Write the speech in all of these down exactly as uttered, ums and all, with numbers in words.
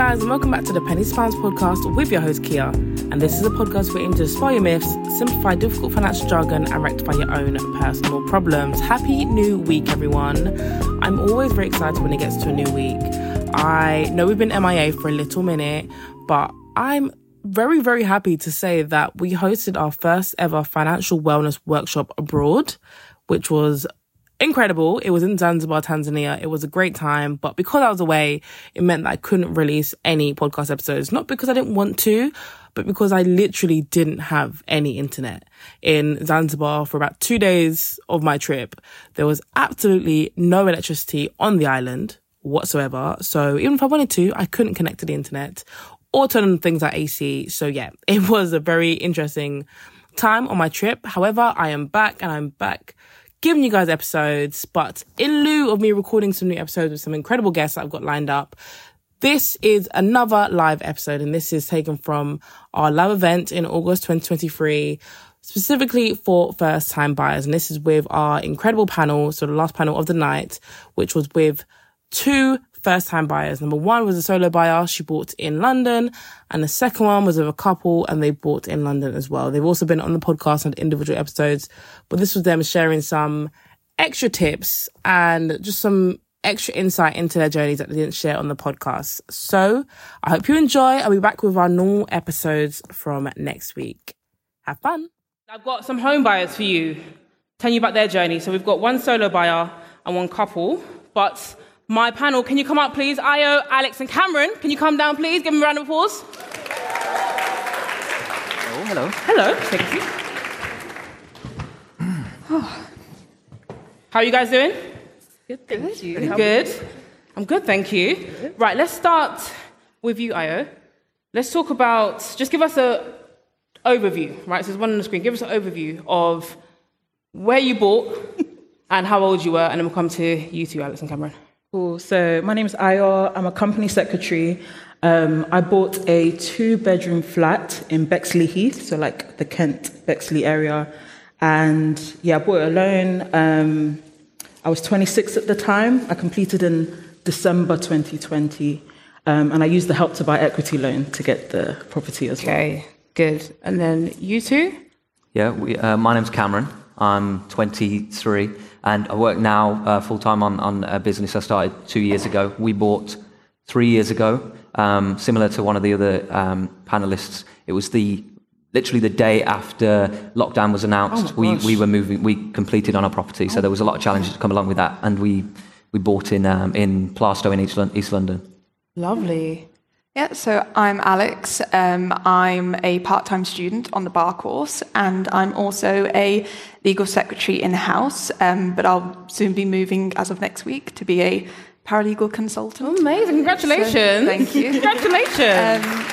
guys, and welcome back to the Pennies to Pounds podcast with your host Kia. And this is a podcast where we aim to dispel your myths, simplify difficult financial jargon, and rectify your own personal problems. Happy new week, everyone. I'm always very excited when it gets to a new week. I know we've been M I A for a little minute, but I'm very, very happy to say that we hosted our first ever financial wellness workshop abroad, which was incredible. It was in Zanzibar, Tanzania. It was a great time, but because I was away, it meant that I couldn't release any podcast episodes. Not because I didn't want to, but because I literally didn't have any internet. In Zanzibar for about two days of my trip, there was absolutely no electricity on the island whatsoever. So even if I wanted to, I couldn't connect to the internet or turn on things like A C. So yeah, it was a very interesting time on my trip. However, I am back and I'm back giving you guys episodes, but in lieu of me recording some new episodes with some incredible guests that I've got lined up, this is another live episode, and this is taken from our live event in August twenty twenty-three, specifically for first-time buyers. And this is with our incredible panel, so the last panel of the night, which was with two first-time buyers. Number one was a solo buyer. She bought in London. And the second one was with a couple, and they bought in London as well. They've also been on the podcast and individual episodes, but this was them sharing some extra tips and just some extra insight into their journeys that they didn't share on the podcast. So I hope you enjoy. I'll be back with our normal episodes from next week. Have fun. I've got some home buyers for you, telling you about their journey. So we've got one solo buyer and one couple, but my panel, can you come up, please? Ayo, Alex, and Cameron. Can you come down, please? Give them a round of applause. Oh, hello. Hello. Take a seat. Oh. How are you guys doing? Good, thank you. Good. I'm good, thank you. Good. Right, let's start with you, Ayo. Let's talk about, just give us an overview, right? So there's one on the screen. Give us an overview of where you bought and how old you were, and then we'll come to you two, Alex and Cameron. Cool. So my name is Ayo. I'm a company secretary. Um, I bought a two-bedroom flat in Bexley Heath, so like the Kent, Bexley area. And yeah, I bought it alone. Um, I was twenty-six at the time. I completed in December twenty twenty. Um, and I used the Help to Buy equity loan to get the property as well. Okay, good. And then you two? Yeah, we, uh, my name's Cameron. I'm twenty-three. And I work now uh, full-time on, on a business I started two years ago. We bought three years ago, um, similar to one of the other um, panelists. It was the literally the day after lockdown was announced. Oh we we were moving. We completed on our property, so there was a lot of challenges to come along with that. And we we bought in um, in Plaistow in East, East London. Lovely. Yeah, so I'm Alex. Um, I'm a part-time student on the bar course, and I'm also a legal secretary in-house, um, but I'll soon be moving as of next week to be a paralegal consultant. Oh, amazing. Congratulations. So, thank you. Congratulations. Um,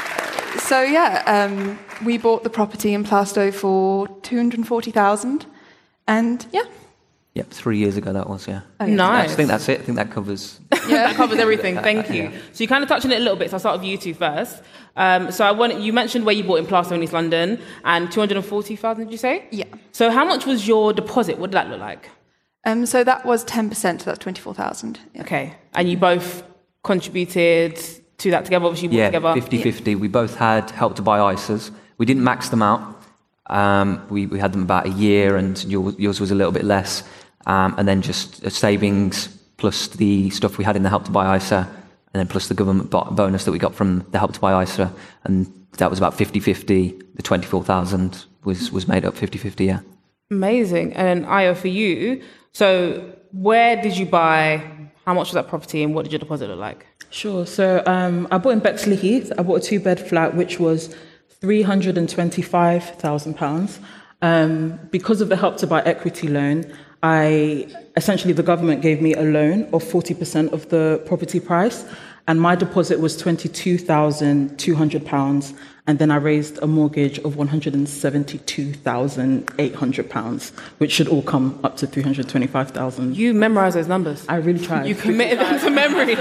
so, yeah, um, we bought the property in Plaistow for two hundred forty thousand pounds, and, yeah. Yep, three years ago that was, yeah. Oh, yeah. Nice. I think that's it. I think that covers... Yeah, that covers everything. Thank you. Yeah. So you kind of touched on it a little bit, so I'll start with you two first. Um, so I want you mentioned where you bought in Plaistow in East London, and two hundred forty thousand, did you say? Yeah. So how much was your deposit? What did that look like? Um, so that was ten percent, so that's twenty-four thousand. Yeah. Okay. And you both contributed to that together, obviously you bought Yeah, together? fifty-fifty. Yeah. We both had Help to Buy I S As. We didn't max them out. Um, we, we had them about a year, and yours, yours was a little bit less. Um, and then just savings plus the stuff we had in the Help to Buy I S A, and then plus the government bonus that we got from the Help to Buy I S A, and that was about fifty-fifty. The twenty-four thousand was, was made up fifty-fifty, yeah. Amazing. And then Ayo, for you, so where did you buy, how much was that property, and what did your deposit look like? Sure. So um, I bought in Bexley Heath. I bought a two-bed flat, which was three hundred twenty-five thousand pounds. Um, because of the Help to Buy equity loan, I essentially the government gave me a loan of forty percent of the property price, and my deposit was twenty-two thousand two hundred pounds, and then I raised a mortgage of one hundred seventy-two thousand eight hundred pounds, which should all come up to three hundred twenty-five thousand. You memorised those numbers. I really tried. You committed them to memory.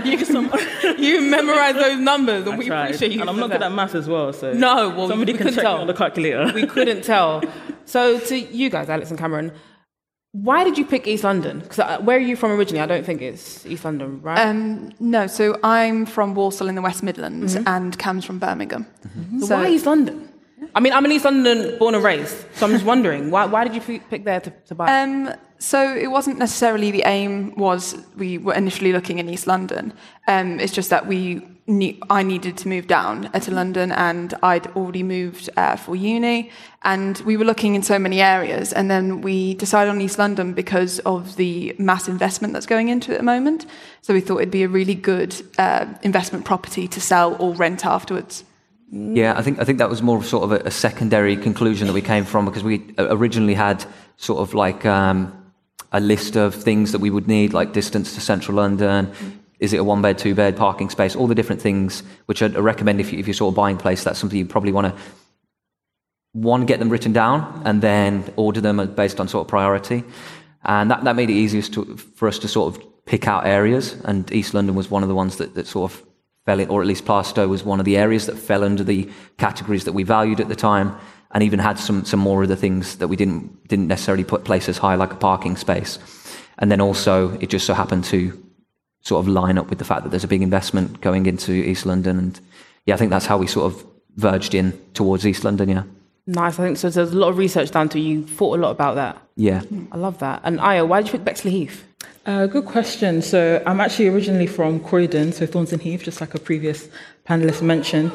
you, you memorised those numbers, and I we tried. appreciate you. And I'm not good at maths as well, so no, well, somebody we can couldn't check tell. me on the calculator. We couldn't tell. So to you guys, Alex and Cameron, Why did you pick East London? Because where are you from originally? I don't think it's East London, right? Um, no, so I'm from Walsall in the West Midlands, mm-hmm. and Cam's from Birmingham. Mm-hmm. So, so why East London? I mean, I'm in East London, born and raised, so I'm just wondering, why why did you pick there to, to buy? Um, so it wasn't necessarily the aim was we were initially looking in East London. Um, it's just that we knew, I needed to move down to London, and I'd already moved uh, for uni, and we were looking in so many areas, and then we decided on East London because of the mass investment that's going into it at the moment. So we thought it'd be a really good uh, investment property to sell or rent afterwards. Yeah, I think I think that was more sort of a, a secondary conclusion that we came from, because we originally had sort of like um, a list of things that we would need, like distance to central London, mm. is it a one bed, two bed, parking space, all the different things, which I'd recommend if, you, if you're sort of buying a place, that's something you probably want to, one, get them written down and then order them based on sort of priority. And that, that made it easiest to, for us to sort of pick out areas, and East London was one of the ones that, that sort of fell in, or at least Plaistow was one of the areas that fell under the categories that we valued at the time, and even had some some more of the things that we didn't didn't necessarily put places high, like a parking space. And then also it just so happened to sort of line up with the fact that there's a big investment going into East London, and yeah, I think that's how we sort of verged in towards East London. Yeah. Nice. I think so. There's a lot of research done to you. Thought a lot about that. Yeah. I love that. And Aya, why did you pick Bexley Heath? Uh, good question. So I'm actually originally from Croydon, so Thornton Heath, just like a previous panelist mentioned.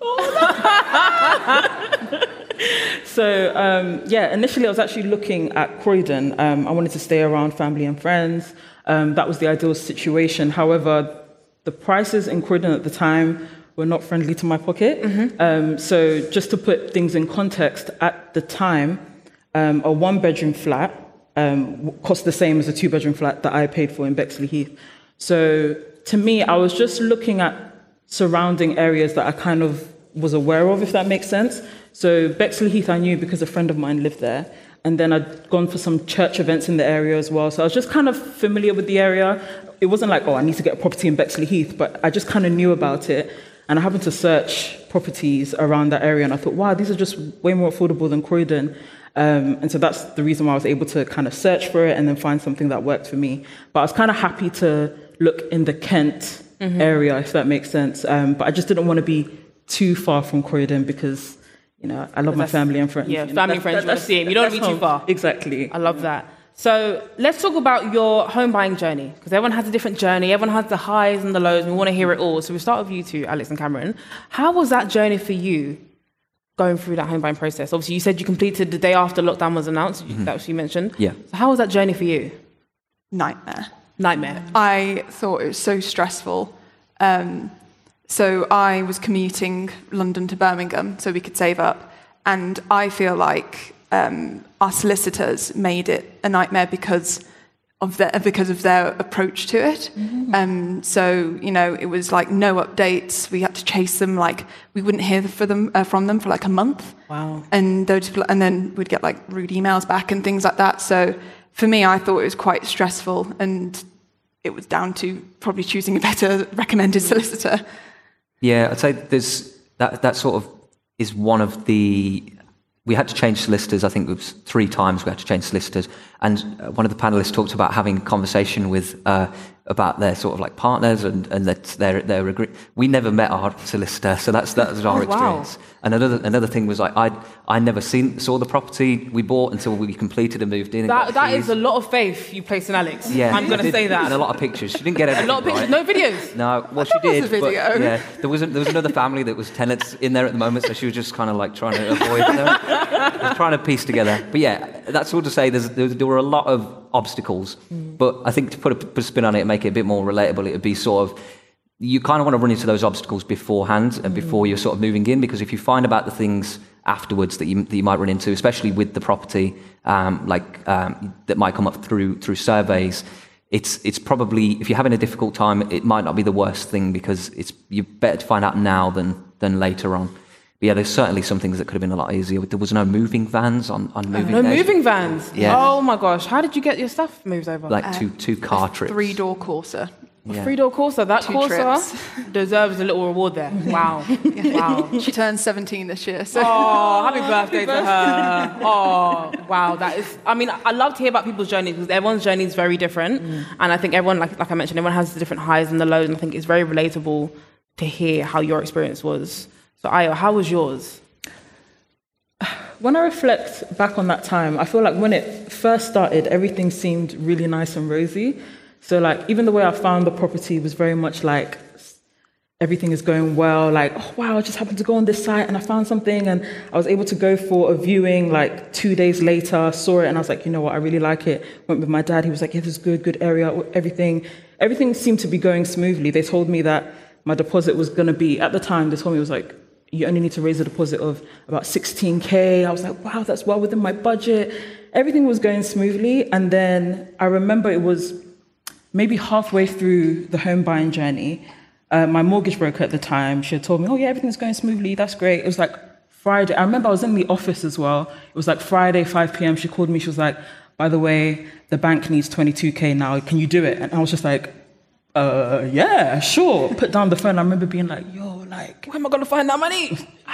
so um, yeah, initially I was actually looking at Croydon. Um, I wanted to stay around family and friends. Um, that was the ideal situation. However, the prices in Croydon at the time were not friendly to my pocket. Mm-hmm. Um, so just to put things in context, at the time, um, a one-bedroom flat Um, cost the same as a two-bedroom flat that I paid for in Bexley Heath. So to me, I was just looking at surrounding areas that I kind of was aware of, if that makes sense. So Bexley Heath I knew because a friend of mine lived there. And then I'd gone for some church events in the area as well. So I was just kind of familiar with the area. It wasn't like, oh, I need to get a property in Bexley Heath, but I just kind of knew about it. And I happened to search properties around that area, and I thought, wow, these are just way more affordable than Croydon. Um, and so that's the reason why I was able to kind of search for it and then find something that worked for me. But I was kind of happy to look in the Kent mm-hmm. area, if that makes sense. Um, but I just didn't want to be too far from Croydon because, you know, I love my family and friends. Yeah, you family know, and friends, you want to see them. You don't want to be too far. Exactly. I love that. So let's talk about your home buying journey, because everyone has a different journey. Everyone has the highs and the lows, and we want to hear it all. So we start with you two, Alex and Cameron. How was that journey for you, going through that home buying process? Obviously, you said you completed the day after lockdown was announced. Mm-hmm. That was you mentioned. Yeah. So how was that journey for you? Nightmare. Nightmare. I thought it was so stressful. Um, so I was commuting London to Birmingham so we could save up. And I feel like um, our solicitors made it a nightmare because of their because of their approach to it. Mm-hmm. Um, so you know, it was like no updates. We had to chase them. Like we wouldn't hear for them uh, from them for like a month. Wow. And those, and then we'd get like rude emails back and things like that. So for me, I thought it was quite stressful, and it was down to probably choosing a better recommended solicitor. Yeah, I'd say there's that. That sort of is one of the. We had to change solicitors. I think it was three times we had to change solicitors. And one of the panelists talked about having a conversation with uh, about their sort of like partners and and that their their agree. We never met our solicitor, so that's that's our oh, experience. Wow. And another another thing was like I I never seen saw the property we bought until we completed and moved in. And that that is a lot of faith you place in Alex. Yeah, I'm going to say that. And a lot of pictures. She didn't get everything. A lot of pictures, right. No videos. No, well she did. Was a video. But, yeah, there was a, there was another family that was tenants in there at the moment, so she was just kind of like trying to avoid them, trying to piece together. But yeah, that's all to say. There's there, there were a lot of obstacles, mm. but I think to put a, put a spin on it and make it a bit more relatable, it would be sort of, you kind of want to run into those obstacles beforehand and before you're sort of moving in, because if you find about the things afterwards that you that you might run into, especially with the property, um, like um, that might come up through through surveys, it's it's probably, if you're having a difficult time, it might not be the worst thing, because it's you're better to find out now than than later on. But yeah, there's certainly some things that could have been a lot easier. There was no moving vans on, on moving No days. moving vans? Yeah. Oh my gosh. How did you get your stuff moved over? Like Uh, two two car trips. Three-door Corsa. Yeah. Three-door Corsa. That Two Corsa deserves a little reward there. Wow. Wow. She turns seventeen this year. So. Oh, happy birthday to her. Oh, wow. That is, I mean, I love to hear about people's journeys because everyone's journey is very different. Mm. And I think everyone, like, like I mentioned, everyone has the different highs and the lows. And I think it's very relatable to hear how your experience was. So, Ayo, how was yours? When I reflect back on that time, I feel like when it first started, everything seemed really nice and rosy. So, like, even the way I found the property was very much like everything is going well. Like, oh, wow, I just happened to go on this site and I found something and I was able to go for a viewing like two days later, saw it and I was like, you know what, I really like it. Went with my dad. He was like, yeah, this is good, good area, everything. Everything seemed to be going smoothly. They told me that my deposit was going to be, at the time, they told me it was like, you only need to raise a deposit of about sixteen K. I was like, wow, that's well within my budget. Everything was going smoothly. And then I remember it was maybe halfway through the home buying journey, uh, my mortgage broker at the time, she had told me, oh yeah, everything's going smoothly, that's great. It was like Friday. I remember I was in the office as well. It was like Friday, five p.m. She called me, she was like, by the way, the bank needs twenty-two K now, can you do it? And I was just like, uh, yeah, sure. Put down the phone. I remember being like, yo, like, where am I going to find that money?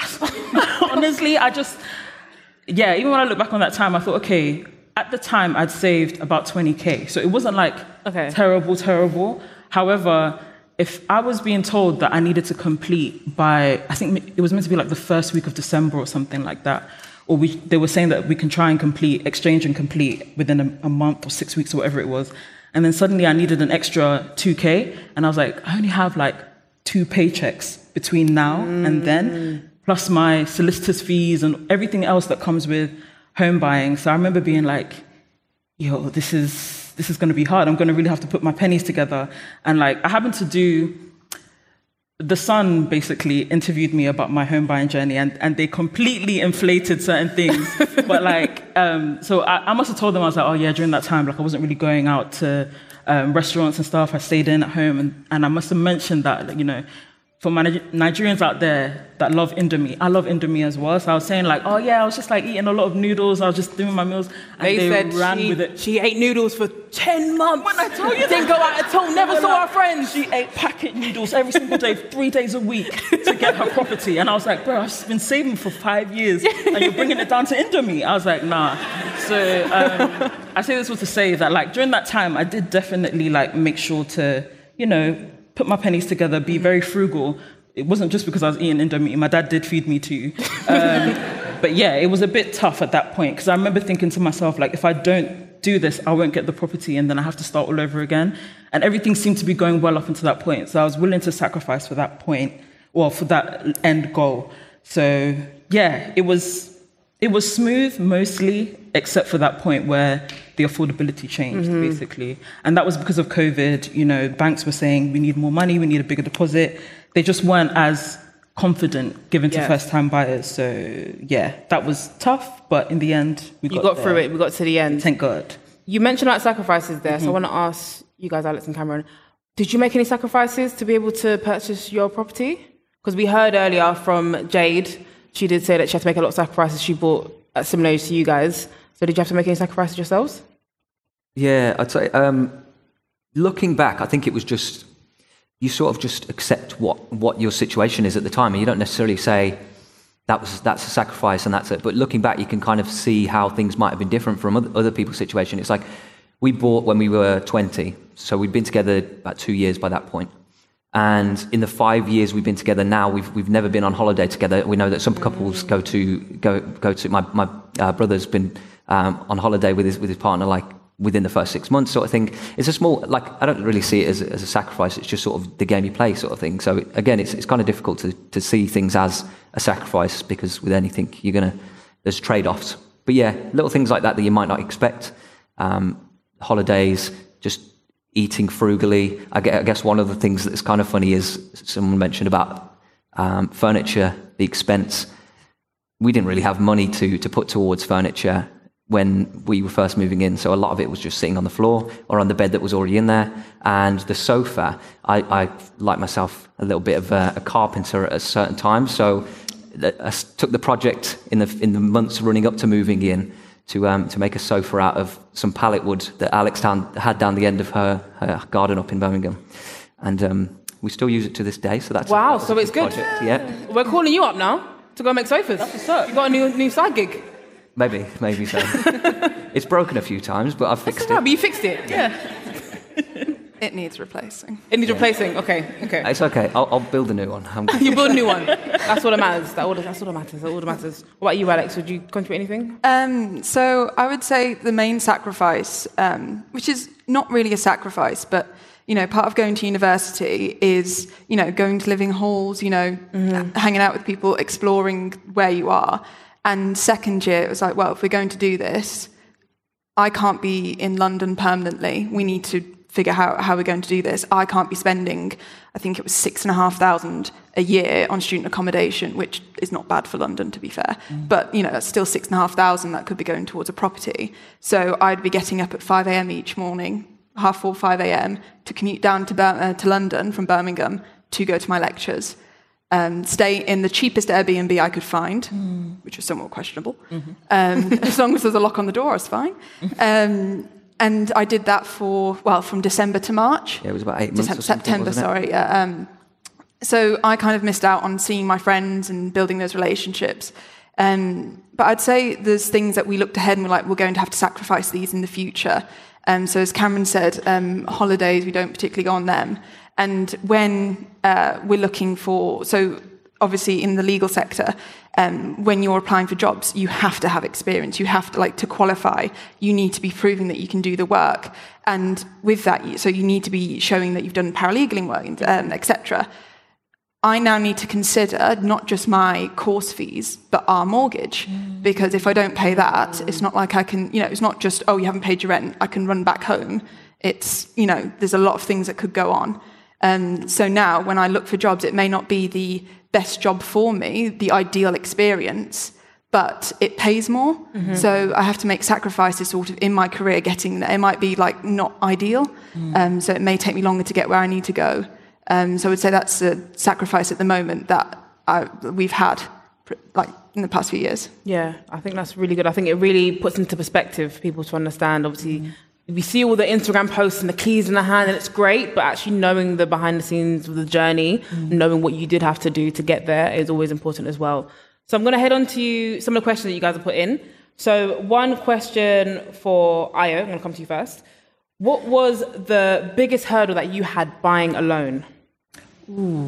Honestly, I just, yeah, even when I look back on that time, I thought, okay, at the time I'd saved about twenty K. So it wasn't like okay. terrible, terrible. However, if I was being told that I needed to complete by, I think it was meant to be like the first week of December or something like that, or we, they were saying that we can try and complete, exchange and complete within a, a month or six weeks or whatever it was. And then suddenly I needed an extra two K. And I was like, I only have like two paychecks between now mm. and then, plus my solicitor's fees and everything else that comes with home buying. So I remember being like, yo, this is this is going to be hard. I'm going to really have to put my pennies together. And like, I happened to do, The Sun basically interviewed me about my home buying journey, and, and they completely inflated certain things. But like, um, so I, I must have told them, I was like, oh yeah, during that time, like I wasn't really going out to um, restaurants and stuff. I stayed in at home, and, and I must have mentioned that, like, you know, for my Nigerians out there that love Indomie, I love Indomie as well. So I was saying like, oh yeah, I was just like eating a lot of noodles. I was just doing my meals. And they, they said ran she, with it. She ate noodles for ten months. When I told you didn't go out at all, never saw her friends. She ate packet noodles every single day, three days a week to get her property. And I was like, bro, I've been saving for five years and you're bringing it down to Indomie. I was like, nah. So um, I say this was to say that like during that time, I did definitely like make sure to, you know, put my pennies together, be very frugal. It wasn't just because I was eating Indomie. My dad did feed me too. Um, but yeah, it was a bit tough at that point because I remember thinking to myself, like, if I don't do this, I won't get the property and then I have to start all over again. And everything seemed to be going well up until that point. So I was willing to sacrifice for that point, well, for that end goal. So yeah, it was it was smooth mostly, except for that point where the affordability changed, mm-hmm. basically. And that was because of COVID. You know, banks were saying, we need more money, we need a bigger deposit. They just weren't as confident given to yeah. first-time buyers. So, yeah, that was tough, but in the end, we got You got there. through it. We got to the end. Thank God. You mentioned about sacrifices there, mm-hmm. so I want to ask you guys, Alex and Cameron, did you make any sacrifices to be able to purchase your property? Because we heard earlier from Jade, she did say that she had to make a lot of sacrifices. She bought at similar age to you guys. So did you have to make any sacrifices yourselves? Yeah, I'd say, um, looking back, I think it was just, you sort of just accept what, what your situation is at the time, and you don't necessarily say that was that's a sacrifice and that's it. But looking back, you can kind of see how things might have been different from other, other people's situation. It's like we bought when we were twenty, so we'd been together about two years by that point. And in the five years we've been together now, we've we've never been on holiday together. We know that some couples go to go go to. My my uh, brother's been um, on holiday with his with his partner like within the first six months, sort of thing. It's a small, like, I don't really see it as, as a sacrifice. It's just sort of the game you play, sort of thing. So it, again, it's it's kind of difficult to to see things as a sacrifice because with anything you're gonna there's trade-offs. But yeah, little things like that that you might not expect. Um, holidays, just eating frugally. I guess one of the things that's kind of funny is someone mentioned about um, furniture, the expense. We didn't really have money to to put towards furniture when we were first moving in, so a lot of it was just sitting on the floor or on the bed that was already in there. And the sofa, I, I like myself a little bit of a, a carpenter at a certain time, so I took the project in the in the months running up to moving in to um, to make a sofa out of some pallet wood that Alex down, had down the end of her, her garden up in Birmingham, and um, we still use it to this day. So that's wow. That so it's good. Project. Yeah, we're calling you up now to go make sofas. That's what's up. You got a new new side gig. maybe, maybe so. It's broken a few times, but I've fixed Right, it. but you fixed it. Yeah. It needs replacing. It needs replacing. Okay. Okay. It's okay. I'll, I'll build a new one. I'm You build a new one. That's what it matters. That all, that's all that matters. That's all that matters. What about you, Alex? Would you contribute anything? Um, so I would say the main sacrifice, um, which is not really a sacrifice, but you know, part of going to university is, you know, going to living halls, you know, mm-hmm. hanging out with people, exploring where you are. And second year, it was like, well, if we're going to do this, I can't be in London permanently. We need to figure out how we're going to do this. I can't be spending, I think it was six and a half thousand a year on student accommodation, which is not bad for London, to be fair. Mm. But, you know, that's still six and a half thousand that could be going towards a property. So I'd be getting up at five a.m. each morning, half four, five a.m. to commute down to, Bir- uh, to London from Birmingham to go to my lectures. Um, stay in the cheapest Airbnb I could find, mm. which was somewhat questionable. Mm-hmm. Um, as long as there's a lock on the door, it's fine. Um, and I did that for, well, from December to March. Yeah, it was about eight months December, or something, September, wasn't it? sorry. Yeah, um, so I kind of missed out on seeing my friends and building those relationships. Um, but I'd say there's things that we looked ahead and we're like, we're going to have to sacrifice these in the future. Um, so as Cameron said, um, holidays, we don't particularly go on them. And when uh, we're looking for, so obviously in the legal sector, um, when you're applying for jobs, you have to have experience. You have to, like, to qualify, you need to be proving that you can do the work. And with that, so you need to be showing that you've done paralegaling work, um, et cetera. I now need to consider not just my course fees, but our mortgage. Mm. Because if I don't pay that, it's not like I can, you know, it's not just, oh, you haven't paid your rent, I can run back home. It's, you know, there's a lot of things that could go on. Um, so now when I look for jobs, it may not be the best job for me, the ideal experience, but it pays more. Mm-hmm. So I have to make sacrifices sort of in my career getting there. It might be like not ideal. Mm. Um, so it may take me longer to get where I need to go. Um, so I would say that's a sacrifice at the moment that I, we've had like in the past few years. Yeah, I think that's really good. I think it really puts into perspective for people to understand. Obviously, mm. we see all the Instagram posts and the keys in the hand, and it's great, but actually knowing the behind the scenes of the journey, mm. knowing what you did have to do to get there is always important as well. So I'm going to head on to some of the questions that you guys have put in. So one question for Ayo, I'm going to come to you first. What was the biggest hurdle that you had buying a loan? Ooh,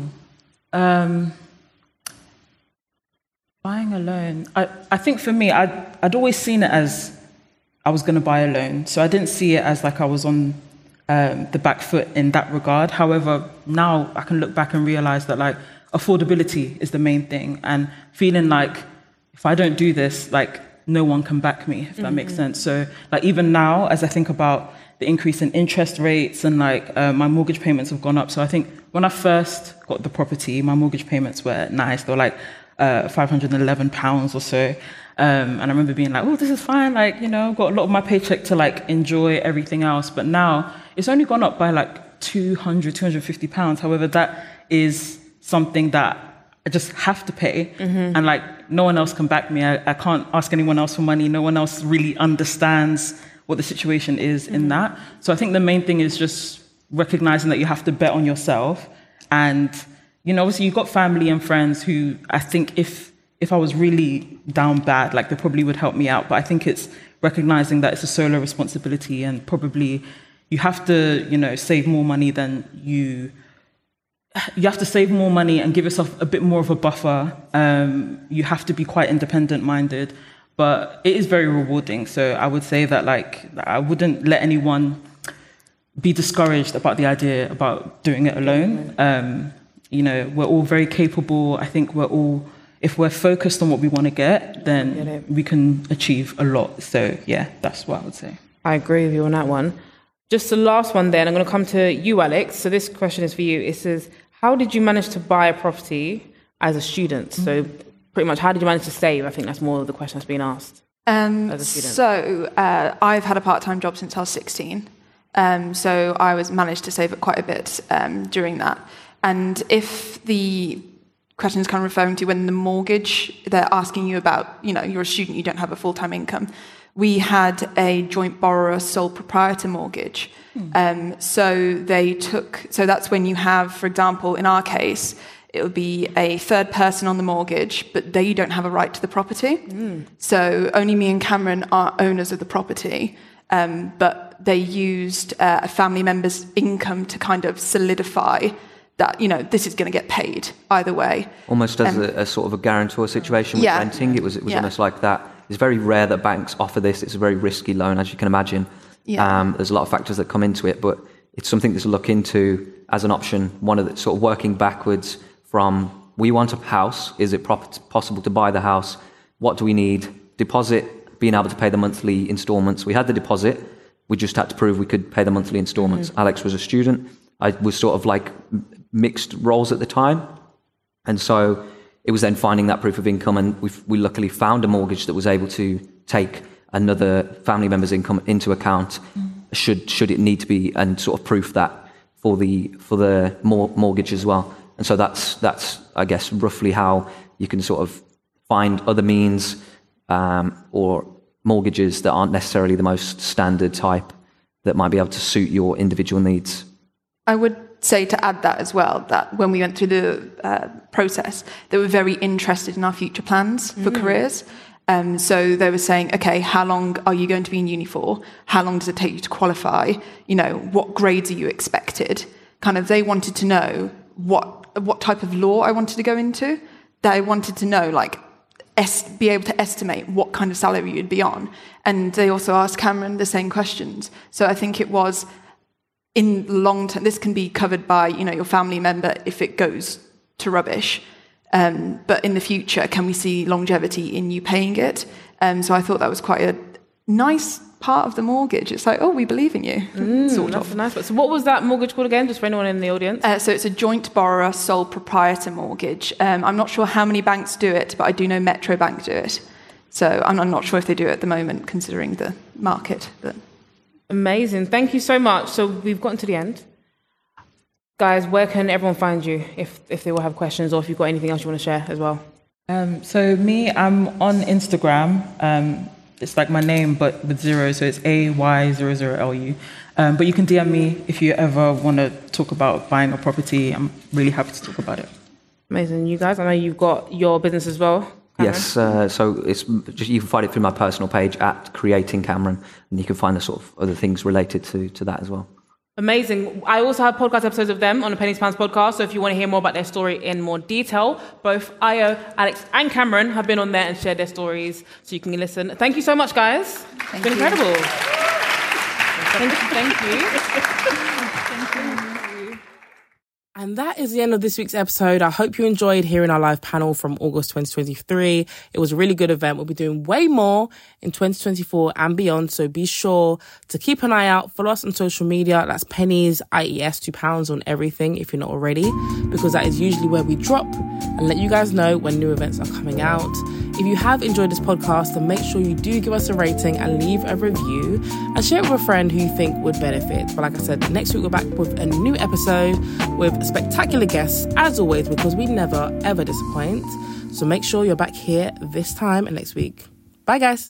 um, buying a loan. I, I think for me, I'd, I'd always seen it as I was going to buy a loan. So I didn't see it as like I was on um, the back foot in that regard. However, now I can look back and realize that like affordability is the main thing, and feeling like if I don't do this, like no one can back me, if that mm-hmm. makes sense. So like even now, as I think about the increase in interest rates and like uh, my mortgage payments have gone up. So I think when I first got the property, my mortgage payments were nice. They were like uh, five hundred eleven pounds or so. Um, and I remember being like, oh, this is fine. Like, you know, got a lot of my paycheck to like enjoy everything else. But now it's only gone up by like two hundred, two hundred fifty pounds. However, that is something that I just have to pay. Mm-hmm. And like no one else can back me. I, I can't ask anyone else for money. No one else really understands what the situation is mm-hmm. in that. So I think the main thing is just recognizing that you have to bet on yourself. And, you know, obviously you've got family and friends who I think if if I was really down bad, like they probably would help me out. But I think it's recognizing that it's a solo responsibility, and probably you have to, you know, save more money than you, you have to save more money and give yourself a bit more of a buffer. Um, you have to be quite independent minded. But it is very rewarding. So I would say that, like, I wouldn't let anyone be discouraged about the idea about doing it alone. Um, you know, we're all very capable. I think we're all, if we're focused on what we want to get, then we can achieve a lot. So, yeah, that's what I would say. I agree with you on that one. Just the last one then, I'm going to come to you, Alex. So this question is for you. It says, how did you manage to buy a property as a student? Mm-hmm. So pretty much, how did you manage to save? I think that's more of the question that's being asked. Um, as a student. So uh, I've had a part-time job since I was sixteen. Um, so I was managed to save up quite a bit um, during that. And if the question is kind of referring to when the mortgage, they're asking you about, you know, you're a student, you don't have a full-time income. we had a joint borrower sole proprietor mortgage. Mm. Um, so they took, so that's when you have, for example, in our case, it would be a third person on the mortgage, but they don't have a right to the property. Mm. So only me and Cameron are owners of the property, um, but they used uh, a family member's income to kind of solidify that, you know, this is going to get paid either way. Almost as um, a, a sort of a guarantor situation with yeah. renting. It was it was yeah. almost like that. It's very rare that banks offer this. It's a very risky loan, as you can imagine. Yeah. Um, there's a lot of factors that come into it, but it's something to look into as an option. One of the sort of working backwards from, we want a house. Is it prop- possible to buy the house? What do we need? Deposit, being able to pay the monthly installments. We had the deposit. We just had to prove we could pay the monthly installments. Mm-hmm. Alex was a student. I was sort of like mixed roles at the time. And so it was then finding that proof of income, and we we luckily found a mortgage that was able to take another family member's income into account, mm. should should it need to be, and sort of proof that for the for the mor- mortgage as well. And so that's that's I guess roughly how you can sort of find other means um, or mortgages that aren't necessarily the most standard type that might be able to suit your individual needs. I would say to add that as well, that when we went through the uh, process, they were very interested in our future plans for mm. careers. Um, so they were saying, okay, how long are you going to be in uni for? How long does it take you to qualify? You know, what grades are you expected? Kind of, they wanted to know what what type of law I wanted to go into. They wanted to know, like, est- be able to estimate what kind of salary you'd be on. And they also asked Cameron the same questions. So I think it was, in long term, this can be covered by, you know, your family member if it goes to rubbish. Um, but in the future, can we see longevity in you paying it? Um, so I thought that was quite a nice part of the mortgage. It's like, oh, we believe in you, mm, sort that's of. A nice one. So what was that mortgage called again, just for anyone in the audience? Uh, so it's a joint borrower sole proprietor mortgage. Um, I'm not sure how many banks do it, but I do know Metro Bank do it. So I'm, I'm not sure if they do it at the moment, considering the market. But amazing. Thank you so much. So we've gotten to the end. Guys, where can everyone find you if, if they will have questions, or if you've got anything else you want to share as well? Um, so me, I'm on Instagram. Um, it's like my name, but with zero. So it's A Y zero zero L U. Um, but you can D M me if you ever want to talk about buying a property. I'm really happy to talk about it. Amazing. You guys, I know you've got your business as well. Cameron? Yes, uh, so it's just, you can find it through my personal page at Creating Cameron, and you can find the sort of other things related to, to that as well. Amazing. I also have podcast episodes of them on the Pennies Pounds podcast, so if you want to hear more about their story in more detail, both Ayo, Alex and Cameron have been on there and shared their stories, so you can listen. Thank you so much, guys. Thank it's been you. incredible. Thank you. Thank you. Thank you. And that is the end of this week's episode. I hope you enjoyed hearing our live panel from August twenty twenty-three. It was a really good event. We'll be doing way more in twenty twenty-four and beyond. So be sure to keep an eye out. Follow us on social media. That's Pennies, I E S, two pounds on everything if you're not already, because that is usually where we drop and let you guys know when new events are coming out. If you have enjoyed this podcast, then make sure you do give us a rating and leave a review and share it with a friend who you think would benefit. But like I said, next week we're back with a new episode with spectacular guests, as always, because we never, ever disappoint. So make sure you're back here this time and next week. Bye, guys.